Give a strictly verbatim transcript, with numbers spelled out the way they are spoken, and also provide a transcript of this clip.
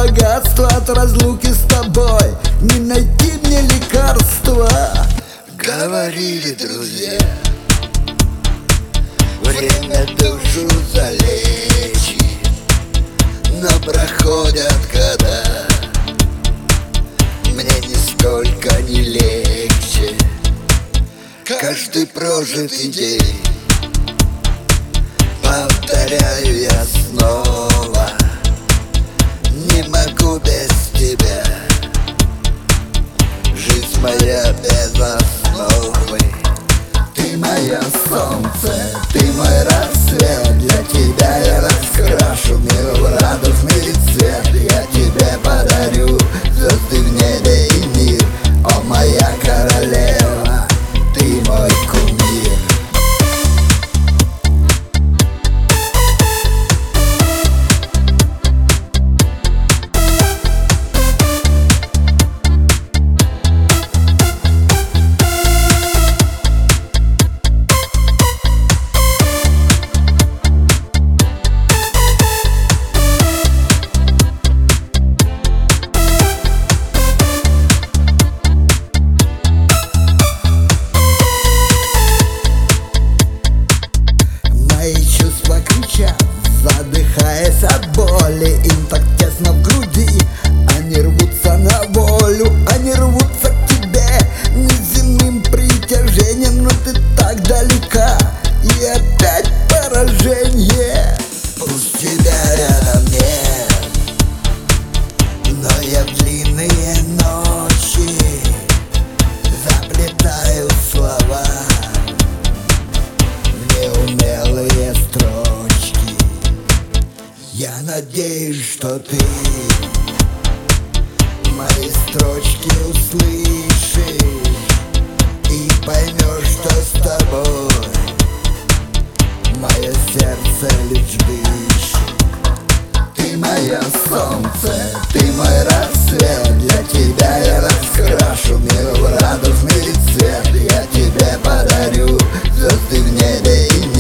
богатство от разлуки с тобой, не найти мне лекарства. Говорили друзья, время душу залечит, но проходят года, мне нисколько не легче. Каждый прожитый день повторяю я снова: не могу без тебя, жизнь моя без основы. Ты мое солнце, ты мой рассвет, для тебя я раскрашу мир в радужный цвет. Я тебе подарю звезды в небе и мир, о моя королева, ты мой кумир. Задыхаясь от боли, им так тесно в груди, они рвутся на волю, они рвутся к тебе неземным притяжением, но ты так далека, и опять поражение. Пусть тебя рядом нет, но я в длинные ночи заплетаю слова в неумелые строчки. Я надеюсь, что ты мои строчки услышишь и поймешь, что с тобой мое сердце лишь дышит. Ты мое солнце, ты мой рассвет, для тебя я раскрашу мир в радужный цвет. Я тебе подарю звезды в небе и